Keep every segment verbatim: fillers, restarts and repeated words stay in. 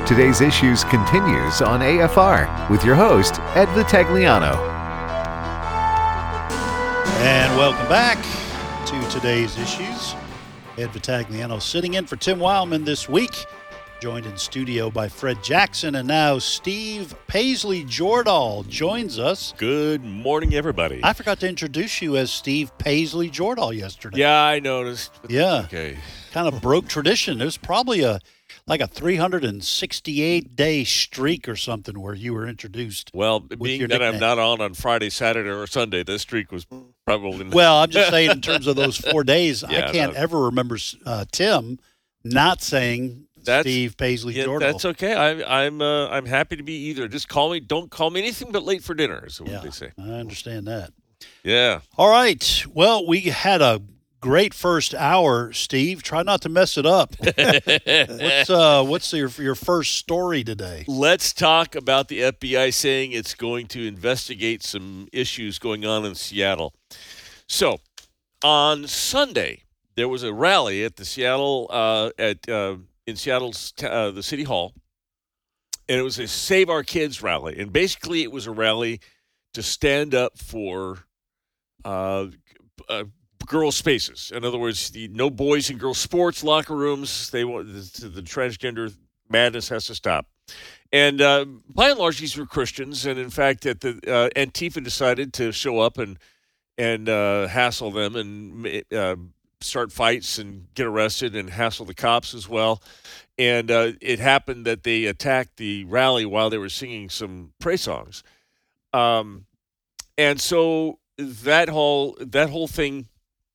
Today's Issues continues on A F R with your host, Ed Vitagliano. And welcome back to Today's Issues. Ed Vitagliano sitting in for Tim Wildman this week, joined in studio by Fred Jackson, and now Steve Paisley-Jordahl joins us. Good morning, everybody. I forgot to introduce you as Steve Paisley-Jordahl yesterday. Yeah, I noticed. Yeah. Okay. Kind of broke tradition. There's probably a like a three hundred sixty-eight day streak or something where you were introduced. Well, being that nickname. I'm not on on Friday, Saturday, or Sunday, this streak was probably not. Well, I'm just saying in terms of those four days, Yeah, I can't no. ever remember uh, Tim not saying That's- Steve Paisley-Jordahl. Yeah, that's okay. I, I'm uh, I'm happy to be either. Just call me. Don't call me anything but late for dinner, is what Yeah, they say. I understand that. Yeah. All right. Well, we had a great first hour, Steve. Try not to mess it up. what's uh, what's your your first story today? Let's talk about the F B I saying it's going to investigate some issues going on in Seattle. So, on Sunday, there was a rally at the Seattle uh, at uh, in Seattle's uh, the City Hall, and it was a Save Our Kids rally. And basically, it was a rally to stand up for uh, uh, girl spaces. In other words, the, no boys and girls sports locker rooms. They want the, the transgender madness has to stop. And uh, by and large, these were Christians. And in fact, at the uh, Antifa decided to show up and and uh, hassle them and uh, start fights and get arrested and hassle the cops as well. And uh, it happened that they attacked the rally while they were singing some praise songs. Um, and so that whole that whole thing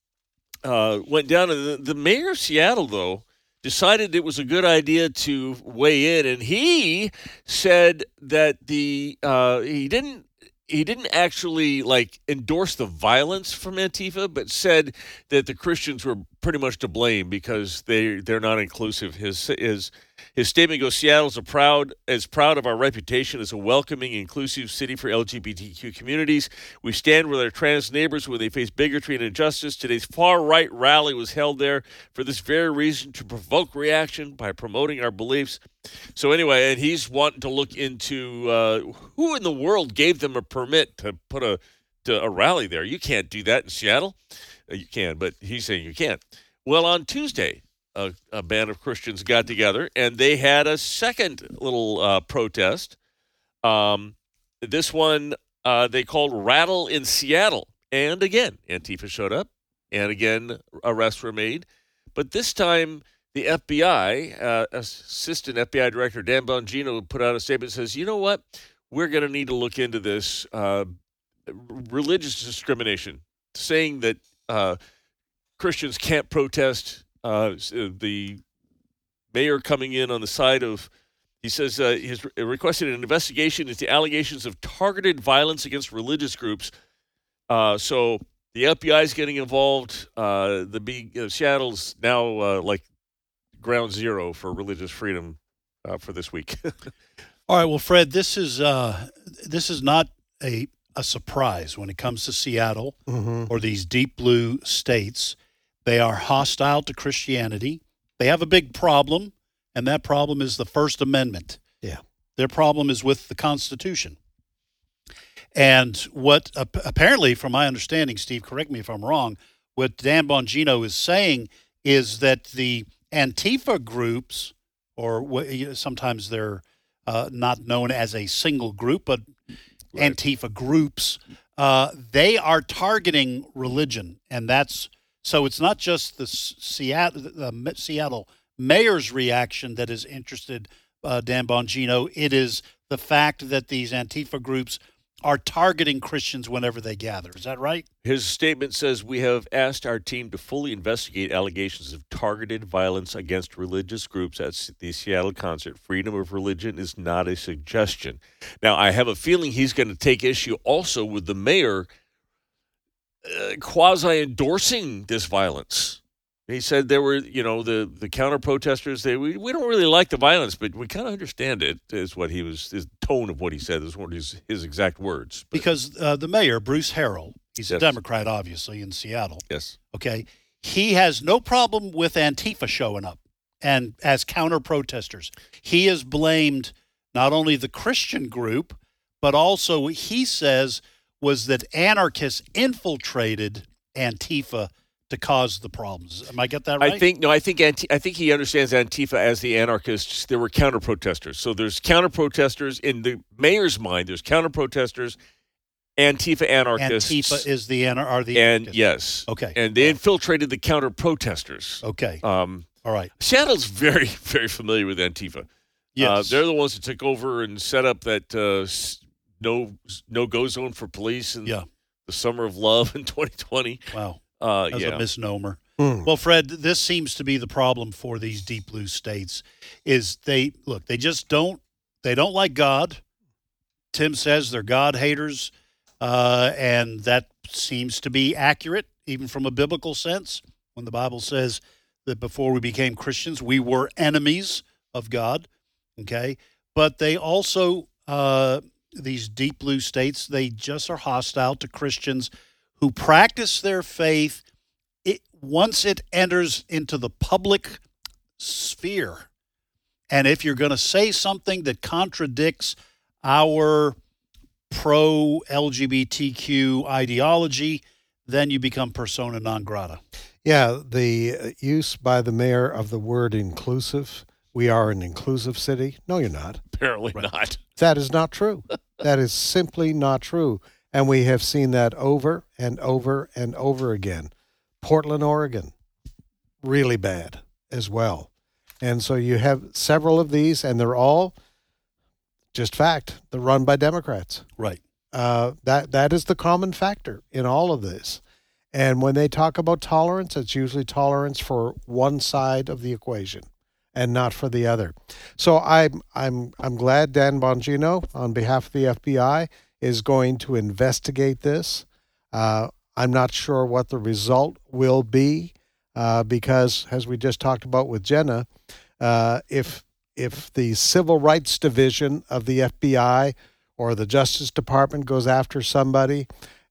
uh, went down. And the, the mayor of Seattle, though, decided it was a good idea to weigh in, and he said that the uh, he didn't. He didn't actually like endorse the violence from Antifa, but said that the Christians were pretty much to blame because they they're not inclusive. His his his statement goes: Seattle is a proud as proud of our reputation as a welcoming, inclusive city for L G B T Q communities. We stand with our trans neighbors when they face bigotry and injustice. Today's far right rally was held there for this very reason, to provoke reaction by promoting our beliefs. So anyway, and he's wanting to look into uh, who in the world gave them a permit to put a to a rally there. You can't do that in Seattle. Uh, you can, but he's saying you can't. Well, on Tuesday, a, a band of Christians got together, and they had a second little uh, protest. Um, this one uh, they called Rattle in Seattle. And again, Antifa showed up, and again, arrests were made. But this time, the F B I, uh, Assistant F B I Director Dan Bongino, put out a statement that says, you know what, we're going to need to look into this uh, religious discrimination, saying that uh, Christians can't protest. Uh, the mayor coming in on the side of, he says, uh, he's requested an investigation into allegations of targeted violence against religious groups. Uh, so the F B I is getting involved. Uh, the big, uh, Seattle's now uh, like ground zero for religious freedom uh, for this week. All right, well, Fred, this is uh, this is not a a surprise when it comes to Seattle Mm-hmm. or these deep blue states. They are hostile to Christianity. They have a big problem, and that problem is the First Amendment. Yeah. Their problem is with the Constitution. And what uh, apparently, from my understanding, Steve, correct me if I'm wrong, what Dan Bongino is saying is that the Antifa groups, or what, sometimes they're uh, not known as a single group, but Right. Antifa groups, uh, they are targeting religion. And that's so it's not just the Seattle, the Seattle mayor's reaction that is interested uh, Dan Bongino. It is the fact that these Antifa groups are targeting Christians whenever they gather. Is that right? His statement says, we have asked our team to fully investigate allegations of targeted violence against religious groups at the Seattle concert. Freedom of religion is not a suggestion. Now, I have a feeling he's going to take issue also with the mayor uh, quasi-endorsing this violence. He said there were, you know, the, the counter-protesters, they, we, we don't really like the violence, but we kind of understand it, is what he was, his tone of what he said, is what his, his exact words. But, Because uh, the mayor, Bruce Harrell, he's a Yes. Democrat, obviously, in Seattle. yes. Okay. He has no problem with Antifa showing up and as counter-protesters. He has blamed not only the Christian group, but also what he says was that anarchists infiltrated Antifa to cause the problems. Am I get that right? I think no. I think Anti- I think he understands Antifa as the anarchists. There were counter protesters. So there's counter protesters in the mayor's mind. There's counter protesters, Antifa anarchists. Antifa is the anar- are the and anarchists. yes, Okay. and they infiltrated the counter protesters. Okay. Um, All right. Seattle's very very familiar with Antifa. Yes. Uh, they're the ones that took over and set up that uh, no no go zone for police in Yeah. the summer of love in twenty twenty. Wow. Uh, That's yeah. a misnomer. Mm. Well, Fred, this seems to be the problem for these deep blue states is they look, they just don't they don't like God. Tim says they're God haters, uh, and that seems to be accurate, even from a biblical sense, when the Bible says that before we became Christians, we were enemies of God. Okay, but they also uh, these deep blue states, they just are hostile to Christians who practice their faith it, once it enters into the public sphere. And if you're going to say something that contradicts our pro-L G B T Q ideology, then you become persona non grata. Yeah, the use by the mayor of the word inclusive. We are an inclusive city. No, you're not. Apparently Right. not. That is not true. That is simply not true. And we have seen that over and over and over again. Portland, Oregon, really bad as well. And so you have several of these, and they're all just fact. They're run by Democrats. Right. Uh, that that is the common factor in all of this. And when they talk about tolerance, it's usually tolerance for one side of the equation and not for the other. So I'm I'm I'm glad Dan Bongino, on behalf of the F B I, is going to investigate this. Uh, I'm not sure what the result will be uh, because, as we just talked about with Jenna, uh, if if the Civil Rights Division of the F B I or the Justice Department goes after somebody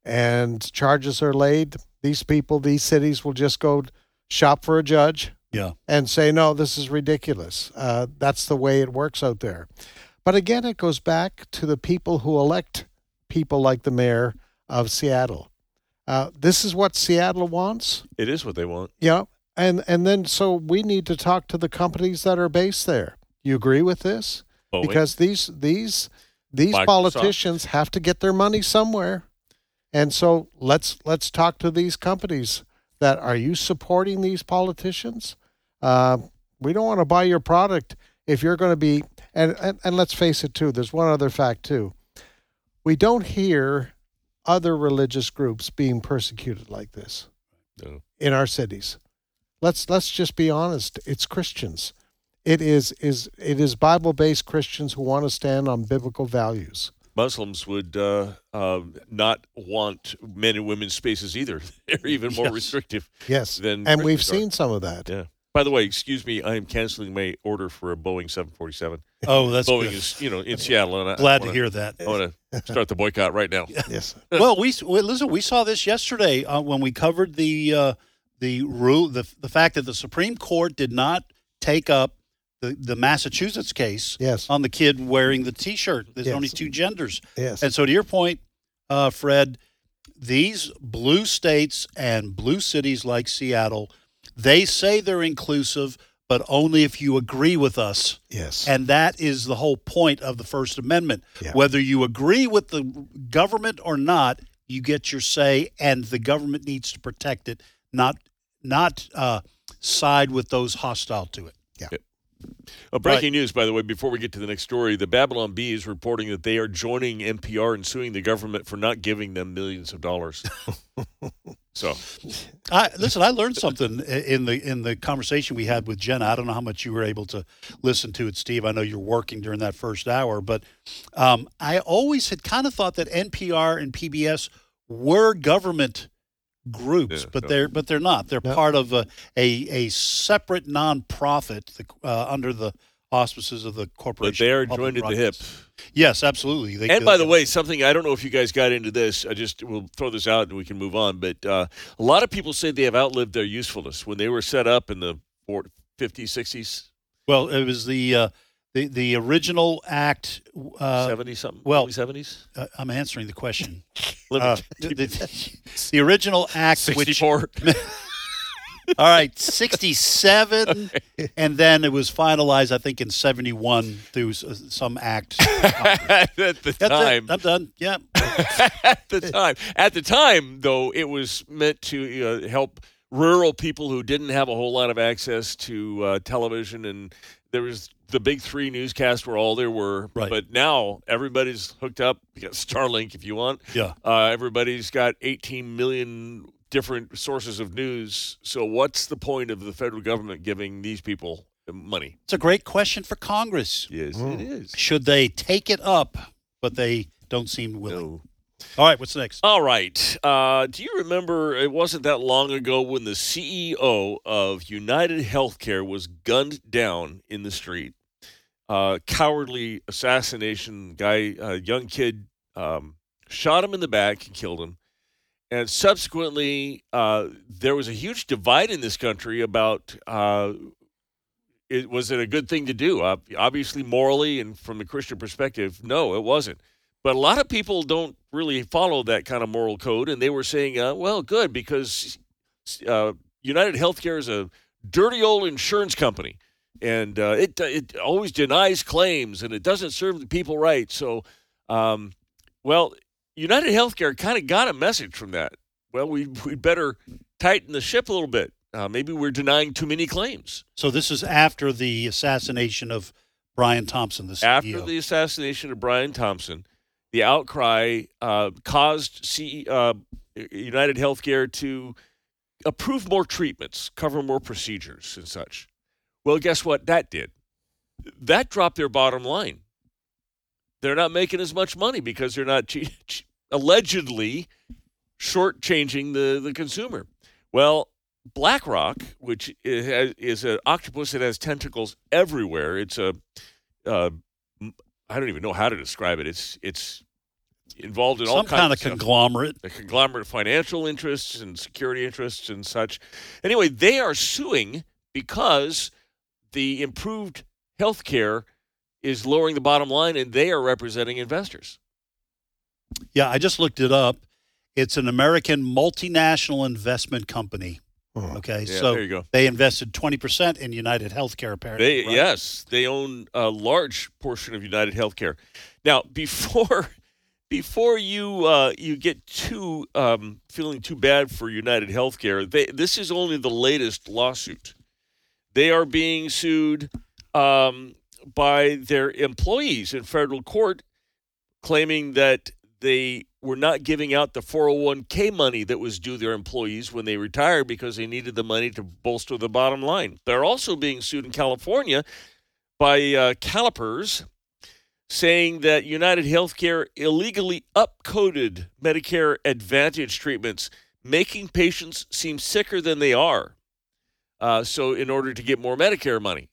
and charges are laid, these people, these cities will just go shop for a judge. Yeah. And say, no, this is ridiculous. Uh, that's the way it works out there. But again, it goes back to the people who elect people like the mayor of Seattle. Uh, this is what Seattle wants. It is what they want. Yeah. And, and then so we need to talk to the companies that are based there. You agree with this? Boeing. Because these these these Microsoft. politicians have to get their money somewhere. And so let's let's talk to these companies that are you supporting these politicians? Uh, we don't want to buy your product if you're going to be, and, and, and let's face it too, there's one other fact too. We don't hear other religious groups being persecuted like this No. in our cities. Let's let's just be honest. It's Christians. It is is it is Bible-based Christians who want to stand on biblical values. Muslims would uh, uh, not want men and women's spaces either. They're even more Yes. restrictive. Yes, Than and we've Christians are. seen some of that. Yeah. By the way, excuse me, I am canceling my order for a Boeing seven forty-seven. Oh, that's Boeing good. is, you know, in Seattle. And I, Glad I wanna, to hear that. I want to start the boycott right now. Yes. Well, we well, listen. We saw this yesterday uh, when we covered the uh, the rule, the the fact that the Supreme Court did not take up the, the Massachusetts case Yes. on the kid wearing the T-shirt. There's Yes. only two genders, Yes. and so to your point, uh, Fred, these blue states and blue cities like Seattle, they say they're inclusive, but only if you agree with us. Yes. And that is the whole point of the First Amendment. Yeah. Whether you agree with the government or not, you get your say, and the government needs to protect it, not not uh, side with those hostile to it. Uh, breaking news, by the way, before we get to the next story, the Babylon Bee is reporting that they are joining N P R in suing the government for not giving them millions of dollars. So, I, listen, I learned something in the in the conversation we had with Jenna. I don't know how much you were able to listen to it, Steve. I know you're working during that first hour, but um, I always had kind of thought that N P R and P B S were government groups, Yeah, but no. they're but they're not. They're No. part of a a, a separate nonprofit uh, under the auspices of the corporation. but they are of Public joined at the hip. Broadcast. Yes, absolutely. They, And by the way, something I don't know if you guys got into this. I just will throw this out and we can move on. But uh, a lot of people say they have outlived their usefulness when they were set up in the fifties, sixties, Well, it was the uh, the the original act. Uh, seventies, something. well- early seventies. uh, I'm answering the question. Let Uh, me- the, the, the original act, which sixty-four. all right, sixty-seven, and then it was finalized, I think, in seventy-one through s- some act. At the That's time, it. I'm done. Yeah. at the time, at the time, though, it was meant to uh, help rural people who didn't have a whole lot of access to uh, television, and there was the big three newscasts were all there were. Right. But now everybody's hooked up. You got Starlink if you want. Yeah. Uh, everybody's got eighteen million different sources of news. So what's the point of the federal government giving these people money? It's a great question for Congress. Yes, Mm. it is. Should they take it up, but they don't seem willing? No. All right, what's next? All right. Uh, do you remember it wasn't that long ago when the C E O of United Healthcare was gunned down in the street? Uh, cowardly assassination guy, a young kid, um, shot him in the back and killed him. And subsequently, uh, there was a huge divide in this country about uh, it, was it a good thing to do? Uh, obviously, morally and from a Christian perspective, no, it wasn't. But a lot of people don't really follow that kind of moral code, and they were saying, uh, well, good, because uh, United Healthcare is a dirty old insurance company, and uh, it it always denies claims, and it doesn't serve the people right. So, um, well, United Healthcare kind of got a message from that. Well, we we'd better tighten the ship a little bit. Uh, maybe we're denying too many claims. So this is after the assassination of Brian Thompson, the C E O. After the assassination of Brian Thompson, the outcry uh, caused C- uh, United Healthcare to approve more treatments, cover more procedures and such. Well, guess what that did? That dropped their bottom line. They're not making as much money because they're not che- che- allegedly shortchanging the, the consumer. Well, BlackRock, which is, is an octopus that has tentacles everywhere, it's a uh, I don't even know how to describe it. It's it's involved in all Some kinds kind of of stuff. conglomerate. A conglomerate of financial interests and security interests and such. Anyway, they are suing because the improved health care is lowering the bottom line, and they are representing investors. Yeah, I just looked it up. It's an American multinational investment company. Oh. Okay, Yeah, so there you go. they invested twenty percent in United Healthcare, apparently. They right? yes, they own a large portion of United Healthcare. Now, before before you uh, you get too um, feeling too bad for United Healthcare, they, this is only the latest lawsuit. They are being sued um, by their employees in federal court, claiming that they were not giving out the four oh one k money that was due their employees when they retired because they needed the money to bolster the bottom line. They're also being sued in California by uh, CalPERS, saying that United Healthcare illegally upcoded Medicare Advantage treatments, making patients seem sicker than they are. Uh, so in order to get more Medicare money.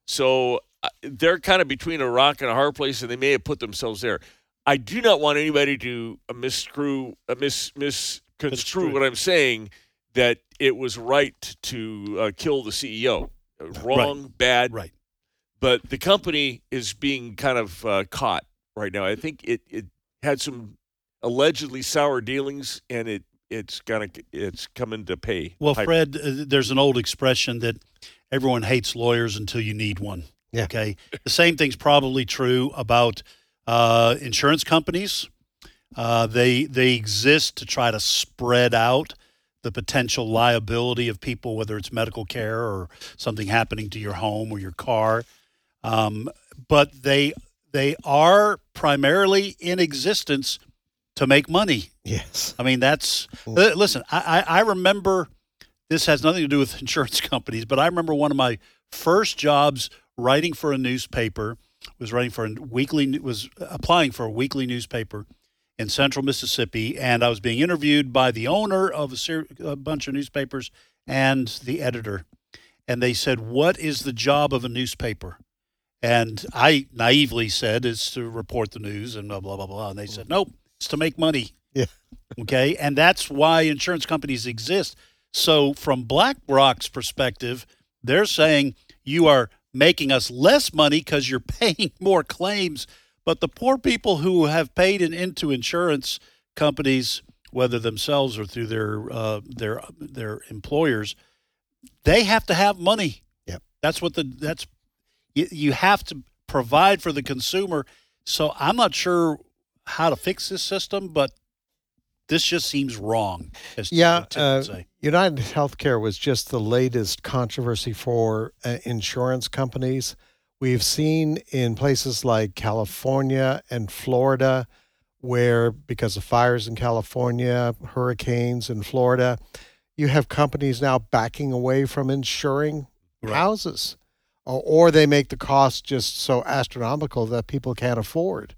So uh, they're kind of between a rock and a hard place, and they may have put themselves there. I do not want anybody to uh, misscrew, uh, mis, misconstrue Misconstrue. what I'm saying, that it was right to uh, kill the C E O. Uh, Wrong, bad. Right. But the company is being kind of uh, caught right now. I think it, it had some allegedly sour dealings, and it it's gonna it's coming to pay. Well, Piper. Fred, uh, there's an old expression that everyone hates lawyers until you need one. Yeah. Okay. The same thing's probably true about uh, insurance companies. Uh, they they exist to try to spread out the potential liability of people, whether it's medical care or something happening to your home or your car. Um, but they they are primarily in existence to make money. Yes. I mean, that's uh, listen. I, I I remember this has nothing to do with insurance companies, but I remember one of my first jobs writing for a newspaper was writing for a weekly was applying for a weekly newspaper in Central Mississippi, and I was being interviewed by the owner of a, ser- a bunch of newspapers and the editor, and they said, "What is the job of a newspaper?" And I naively said, "It's to report the news," and blah blah blah blah. And they said, "Nope, it's to make money." Yeah. Okay, and that's why insurance companies exist. So from BlackRock's perspective, they're saying you are making us less money because you're paying more claims. But the poor people who have paid in, into insurance companies, whether themselves or through their uh, their their employers, they have to have money. Yep. That's what the that's you, you have to provide for the consumer. So I'm not sure how to fix this system, but this just seems wrong. As Yeah, Tim uh, would say. United Healthcare was just the latest controversy for uh, insurance companies. We've seen in places like California and Florida, where because of fires in California, hurricanes in Florida, you have companies now backing away from insuring Right. houses, or, or they make the cost just so astronomical that people can't afford.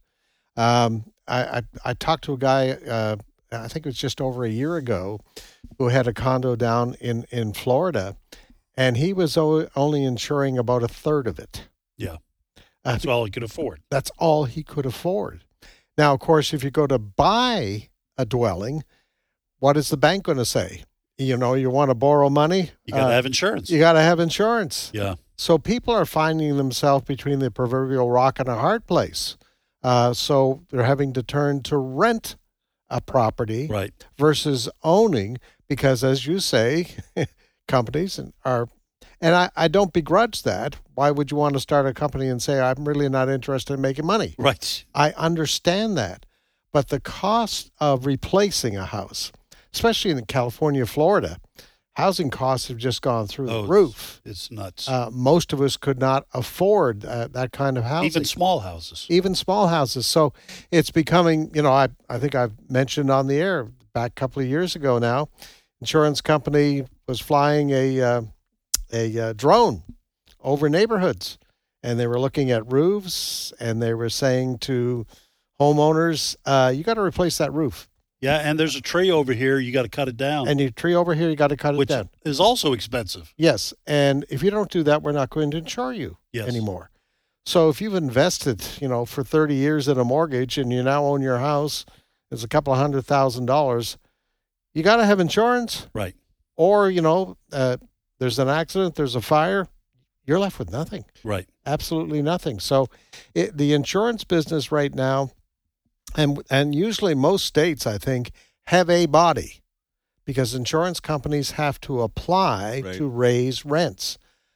Um, I, I I talked to a guy, uh, I think it was just over a year ago, who had a condo down in, in Florida, and he was o- only insuring about a third of it. Yeah. Uh, That's all he could afford. That's all he could afford. Now, of course, if you go to buy a dwelling, what is the bank going to say? You know, you want to borrow money? You got to Uh, have insurance. You got to have insurance. Yeah. So people are finding themselves between the proverbial rock and a hard place. Uh, so they're having to turn to rent a property Right. versus owning, because, as you say, companies are, and I, I don't begrudge that. Why would you want to start a company and say, I'm really not interested in making money? Right. I understand that. But the cost of replacing a house, especially in California, Florida, housing costs have just gone through Oh, the roof. It's nuts. Uh, most of us could not afford uh, that kind of housing. Even small houses. Even small houses. So it's becoming, you know, I, I think I've mentioned on the air back a couple of years ago now, insurance company was flying a, uh, a uh, drone over neighborhoods, and they were looking at roofs, and they were saying to homeowners, uh, you got to replace that roof. Yeah, and there's a tree over here. You got to cut it down, And your tree over here, you got to cut it which down. is also expensive. Yes. And if you don't do that, we're not going to insure you Yes. anymore. So if you've invested, you know, for thirty years in a mortgage and you now own your house, it's a couple of hundred thousand dollars, you got to have insurance. Right. Or, you know, uh, there's an accident, there's a fire, you're left with nothing. Right. Absolutely nothing. So it, the insurance business right now, and and usually most states, I think, have a body, because insurance companies have to apply Right. to raise rents.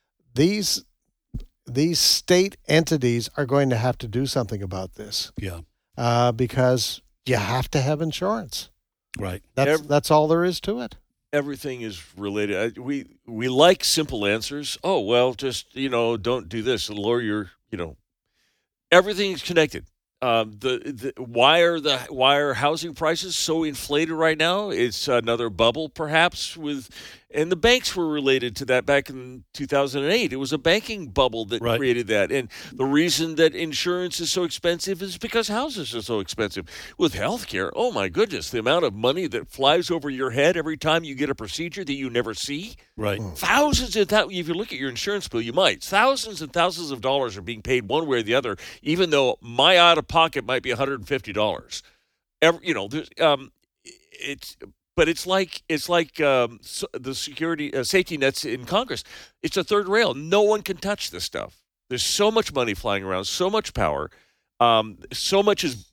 These these state entities are going to have to do something about this, Yeah. uh, because you have to have insurance. Right. That's Ev- that's all there is to it. Everything is related. I- We we like simple answers. Oh well, just you know, don't do this. Lower your, you know, everything is connected. Um, the, the why are the why are housing prices so inflated right now? It's another bubble, perhaps. With and the banks were related to that back in two thousand eight. It was a banking bubble that Right. created that. And the reason that insurance is so expensive is because houses are so expensive. With healthcare, oh my goodness, the amount of money that flies over your head every time you get a procedure that you never see. Right. Thousands and thousands. If you look at your insurance bill, you might. Thousands and thousands of dollars are being paid one way or the other, even though my out of pocket might be one hundred fifty dollars. Every, you know, there's, um, it's. But it's like it's like um, so the security uh, safety nets in Congress. It's a third rail. No one can touch this stuff. There's so much money flying around, so much power, um, so much is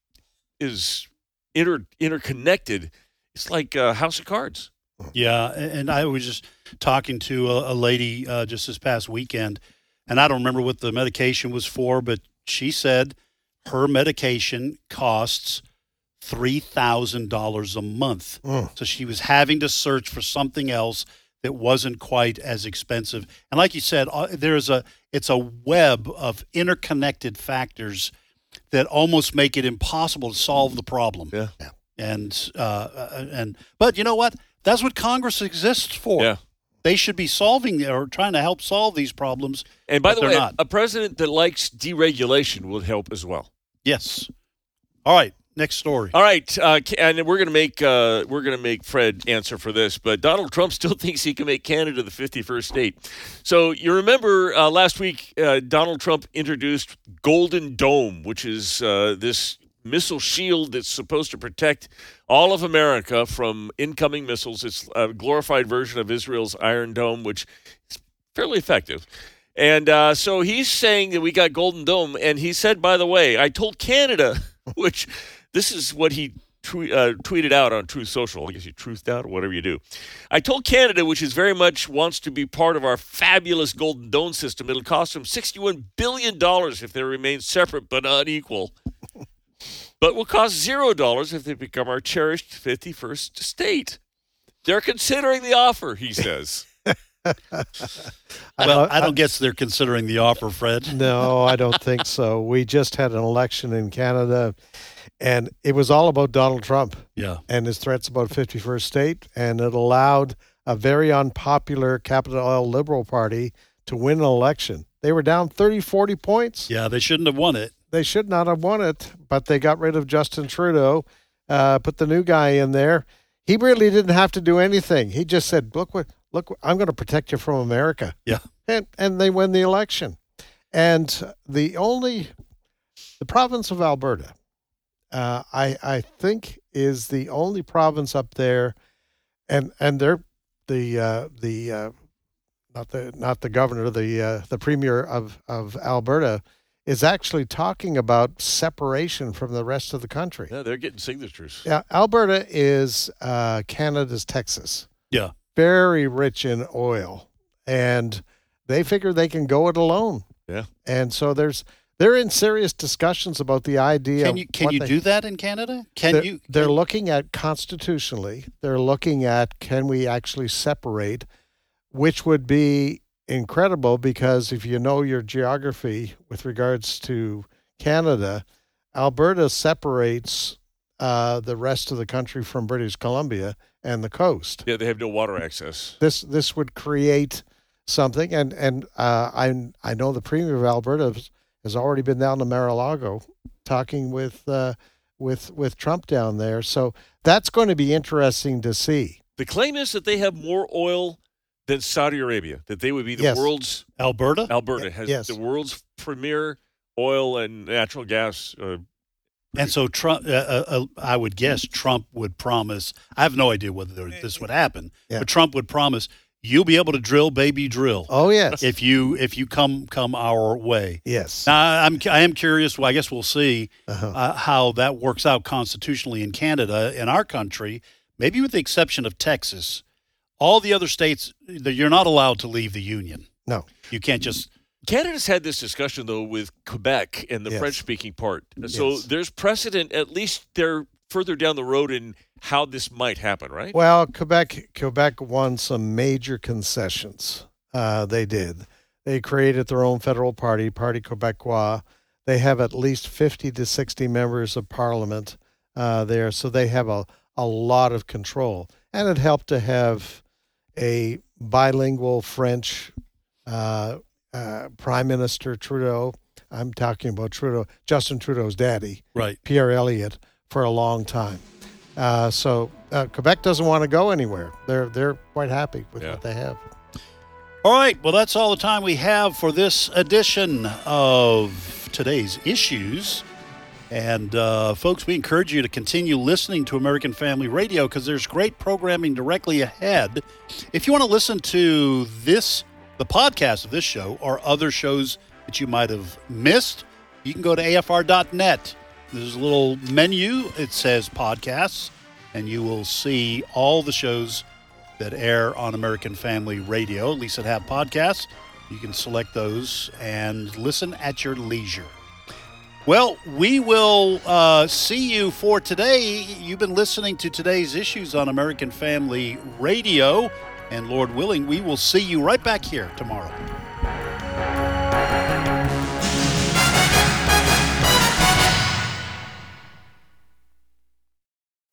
is inter interconnected. It's like a house of cards. Yeah, a- and I was just talking to a, a lady uh, just this past weekend, and I don't remember what the medication was for, but she said her medication costs three thousand dollars a month. Mm. So she was having to search for something else that wasn't quite as expensive. And like you said, uh, there's a it's a web of interconnected factors that almost make it impossible to solve the problem. Yeah. And uh, and but you know what? That's what Congress exists for. Yeah. They should be solving or trying to help solve these problems. And by but the they're way, not. a president that likes deregulation will help as well. Yes. All right. Next story. All right, uh, and we're gonna make uh, we're gonna make Fred answer for this, but Donald Trump still thinks he can make Canada the fifty-first state. So you remember uh, last week, uh, Donald Trump introduced Golden Dome, which is uh, this missile shield that's supposed to protect all of America from incoming missiles. It's a glorified version of Israel's Iron Dome, which is fairly effective. And uh, so he's saying that we got Golden Dome, and he said, by the way, I told Canada, which this is what he tw- uh, tweeted out on Truth Social. I guess you truthed out or whatever you do. I told Canada, which is very much wants to be part of our fabulous Golden Dome system, it'll cost them sixty-one billion dollars if they remain separate but unequal. But will cost zero dollars if they become our cherished fifty-first state. They're considering the offer, he says. Well, I don't guess they're considering the offer, Fred. No, I don't think so. We just had an election in Canada, and it was all about Donald Trump Yeah. and his threats about fifty-first state, and it allowed a very unpopular Capitol Hill Liberal Party to win an election. They were down thirty, forty points. Yeah, they shouldn't have won it. They should not have won it, but they got rid of Justin Trudeau, uh, put the new guy in there. He really didn't have to do anything. He just said, look, what, look, I'm going to protect you from America. Yeah. And, and they win the election. And the only, the province of Alberta, uh, I, I think is the only province up there, and, and they're the, uh, the, uh, not the, not the governor, the, uh, the premier of, of Alberta, is actually talking about separation from the rest of the country. Yeah, they're getting signatures. Yeah, Alberta is uh, Canada's Texas. Yeah. Very rich in oil, and they figure they can go it alone. Yeah. And so there's they're in serious discussions about the idea. Can you of can what you they, do that in Canada? Can they're, you? They're can- looking at constitutionally. They're looking at can we actually separate, which would be incredible because if you know your geography with regards to Canada, Alberta separates uh, the rest of the country from British Columbia and the coast. Yeah, they have no water access. This this would create something, and and uh, I I know the Premier of Alberta has, has already been down to Mar-a-Lago talking with uh, with with Trump down there. So that's going to be interesting to see. The claim is that they have more oil than Saudi Arabia, that they would be the Yes. world's, Alberta? Alberta has Yes. the world's premier oil and natural gas. Uh, And so Trump, uh, uh, uh, I would guess Trump would promise. I have no idea whether there- this would happen, Yeah. but Trump would promise you'll be able to drill, baby, drill. Oh yes, If you if you come come our way. yes. Now I'm I am curious. Well, I guess we'll see Uh-huh. uh, how that works out constitutionally in Canada. In our country, maybe with the exception of Texas, all the other states that you're not allowed to leave the union. No. You can't just. Canada's had this discussion, though, with Quebec and the Yes. French-speaking part. So Yes. there's precedent, at least they're further down the road in how this might happen, right? Well, Quebec Quebec won some major concessions. Uh, they did. They created their own federal party, Parti Québécois. They have at least fifty to sixty members of parliament uh, there, so they have a, a lot of control. And it helped to have a bilingual French uh, uh, Prime Minister Trudeau. I'm talking about Trudeau, Justin Trudeau's daddy, Right. Pierre Elliott, for a long time. Uh, so uh, Quebec doesn't want to go anywhere. They're they're quite happy with Yeah. what they have. All right. Well, that's all the time we have for this edition of today's issues. And uh, folks, we encourage you to continue listening to American Family Radio because there's great programming directly ahead. If you want to listen to this, the podcast of this show, or other shows that you might have missed, you can go to A F R dot net. There's a little menu. It says podcasts, and you will see all the shows that air on American Family Radio, at least that have podcasts. You can select those and listen at your leisure. Well, we will uh, see you for today. You've been listening to today's issues on American Family Radio, and Lord willing, we will see you right back here tomorrow.